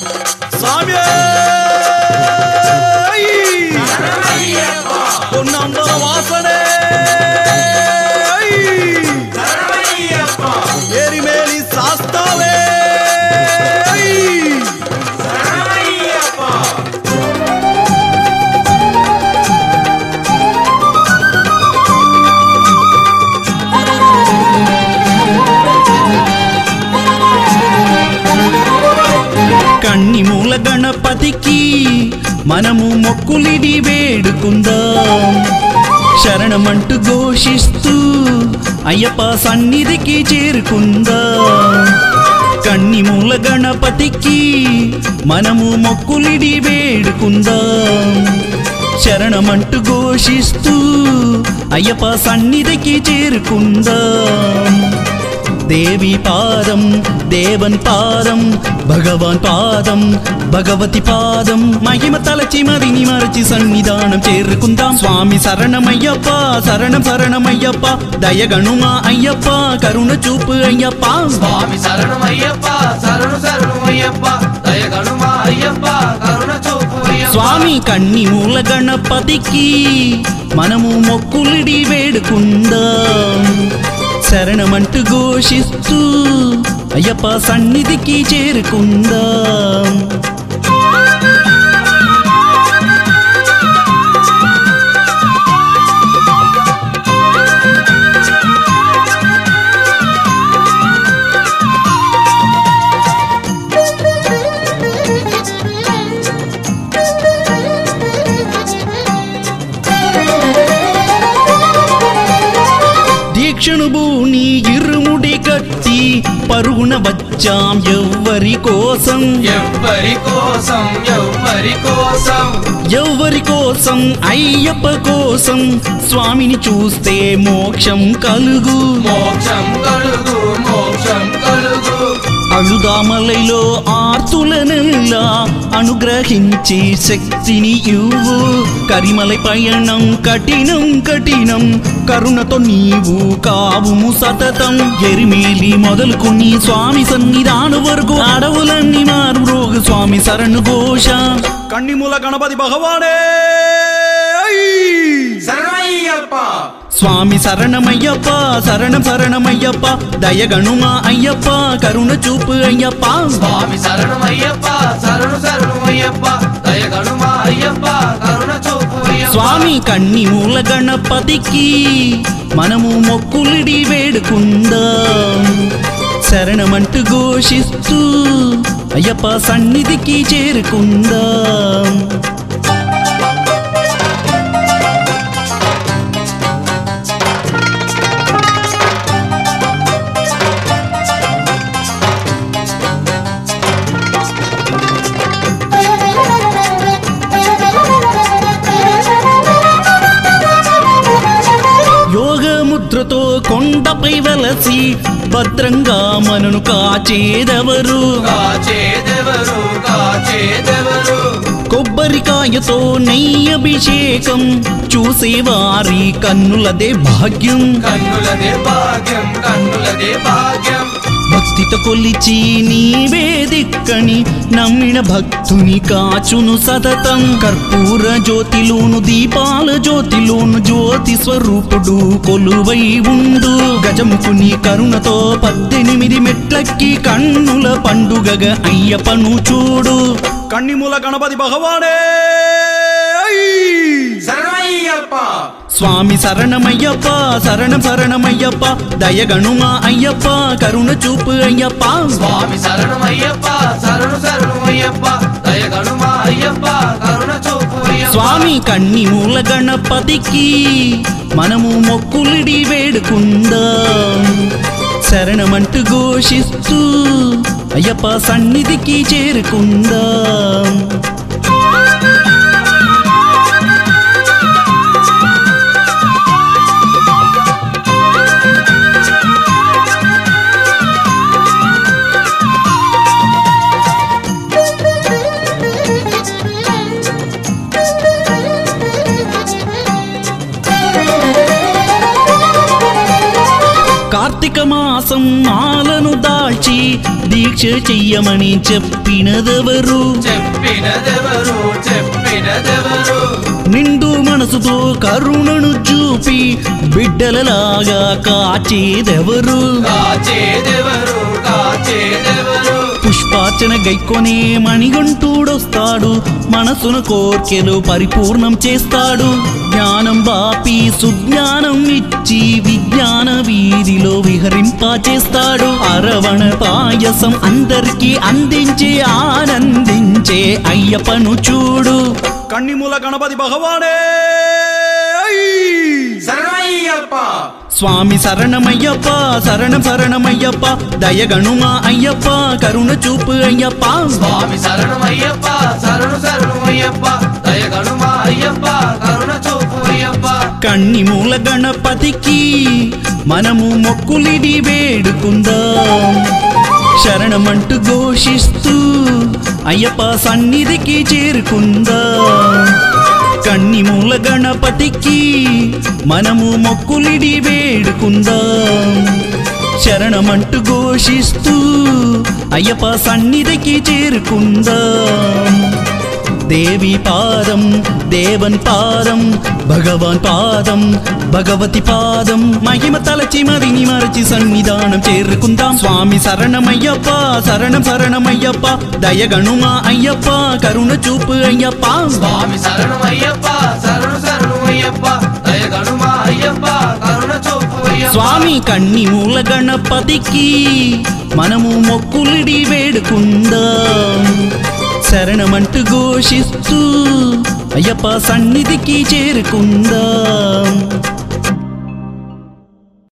స్వామి పొన్నంబర వాసనే ఏరిమేలి శాస్తావే కన్నిమూల గణపతికి మనము మొక్కులిడి వేడుకుందాం శరణమంటూ ఘోషిస్తూ అయ్యప్ప సన్నిధికి చేరుకుందాం కన్నిమూల గణపతికి మనము మొక్కులిడి వేడుకుందాం శరణమంటూ ఘోషిస్తూ అయ్యప్ప సన్నిధికి చేరుకుందాం దేవి పాదం దేవన్ పాదం భగవాన్ పాదం భగవతి పాదం మహిమ తలచి మరిని మరచి సన్నిధానం చేరుకుందాం స్వామి శరణమయ్యప్ప శరణం శరణమయ్యప్ప దయగణుమా అయ్యప్ప కరుణ చూపు అయ్యప్ప స్వామి శరణమయ్యప్ప శరణు శరణమయ్యప్ప దయగణుమా అయ్యప్ప కరుణ చూపు స్వామి కన్నిమూల గణపతికి మనము మొక్కులిడి వేడుకుందాం శరణమంటూ ఘోషిస్తూ అయ్యప్ప సన్నిధికి చేరుకుందాం దీక్షను బూని ఇరుముడి కట్టి పరుగున వచ్చాం ఎవ్వరి కోసం ఎవ్వరి కోసం ఎవ్వరి కోసం ఎవ్వరి కోసం అయ్యప్ప కోసం స్వామిని చూస్తే మోక్షం కలుగు మోక్షం కలుగు మోక్షం కలుగు అழுదామలైలో ఆర్తులనెల్లా అనుగ్రహించి శక్తిని ఇవ్వు కరిమలై పయనం కఠినం కఠినం కరుణతో నీవు కావుము సతతం ఎరిమేలి మొదలుకొని స్వామి సన్నిధానం వరకు అడవులన్నీ మారు రోగు స్వామి శరణు ఘోష కన్నిమూల గణపతి భగవానే శరణమయ్యప్ప స్వామి శరణమయ్యప్ప శరణం శరణమయ్యప్ప దయగణుమా అయ్యప్ప కరుణ చూపు అయ్యప్ప స్వామి శరణమయ్యప్ప శరణు శరణమయ్యప్ప దయగణుమా అయ్యప్ప కరుణ చూపు స్వామి కన్నిమూల గణపతికి మనము మొక్కులిడి వేడుకుందాం శరణమంటూ ఘోషిస్తూ అయ్యప్ప సన్నిధికి చేరుకుందాం యోగముద్రతో కొండపై వెలసి భద్రంగా మనను కాచేదెవరు కాచేదెవరు కాచేదెవరు కొబ్బరికాయతో నెయ్యభిషేకం చూసేవారి కన్నులదే భాగ్యం కన్నులదే భాగ్యం కన్నులదే భాగ్యం భక్తితో కొలిచి నీవే దిక్కని నమ్మిన భక్తుని కాచును సతతం కర్పూర జ్యోతిలోను దీపాల జ్యోతిలోను జ్యోతి స్వరూపుడు కొలువై ఉండు గజముకుని కరుణతో 18 మెట్లకి కన్నుల పండుగగా అయ్యప్పను చూడు కన్నిమూల గణపతి భగవానే శరణమయ్యప్ప స్వామి శరణమయ్యప్ప శరణం శరణమయ్యప్ప దయగణుమా అయ్యప్ప కరుణ చూపు అయ్యప్ప స్వామి శరణమయ్యప్ప శరణు శరణమయ్యప్ప దయగణుమా అయ్యప్ప కరుణ చూపు స్వామి కన్నిమూల గణపతికి మనము మొక్కులిడి వేడుకుందాం శరణమంటూ ఘోషిస్తూ అయ్యప్ప సన్నిధికి చేరుకుందాం కార్తీక మాసం మాలను దాల్చి దీక్ష చెయ్యమని చెప్పినదెవరు చెప్పినదెవరు చెప్పినదెవరు నిండు మనసుతో కరుణను చూపి బిడ్డలలాగా కాచేదెవరు కాచేదెవరు కాచేదెవరు పుష్పార్చన గైకొనే మణిగంటూడొస్తాడు మనసును కోర్కెలు పరిపూర్ణం చేస్తాడు జ్ఞానం బాపి సుజ్ఞానం ఇచ్చి విజ్ఞాన వీధిలో విహరింపచేస్తాడు అరవణ పాయసం అందరికీ అందించే ఆనందించే అయ్యప్పను చూడు కన్నిమూల గణపతి భగవానే శరణమయ్యప్ప స్వామి శరణమయ్యప్ప శరణం శరణమయ్యప్ప దయగణుమా అయ్యప్ప కరుణ చూపు అయ్యప్ప స్వామి శరణమయ్యప్ప శరణు శరణమయ్యప్ప దయగణుమా అయ్యప్ప కరుణ చూపు అయ్యప్ప కన్నిమూల గణపతికి మనము మొక్కులిడి వేడుకుందాం శరణమంటూ ఘోషిస్తూ అయ్యప్ప సన్నిధికి చేరుకుందాం కన్నిమూల గణపతికి మనము మొక్కులిడి వేడుకుందాం శరణమంటూ ఘోషిస్తూ అయ్యప్ప సన్నిధికి చేరుకుందాం దేవి పాదం దేవన్ పాదం భగవాన్ పాదం భగవతి పాదం మహిమ తలచి మరిని మరచి సన్నిధానం చేరుకుందాం స్వామి శరణమయ్యప్ప శరణం శరణమయ్యప్ప దయగణుమా అయ్యప్ప కరుణ చూపు అయ్యప్ప స్వామి శరణమయ్యప్ప శరణు శరణమయ్యప్ప దయగణుమా అయ్యప్ప కరుణ చూపు అయ్యప్ప స్వామి కన్నిమూల గణపతికి మనము మొక్కులిడి వేడుకుందాం శరణమంటూ ఘోషిస్తూ అయ్యప్ప సన్నిధికి చేరుకుందాం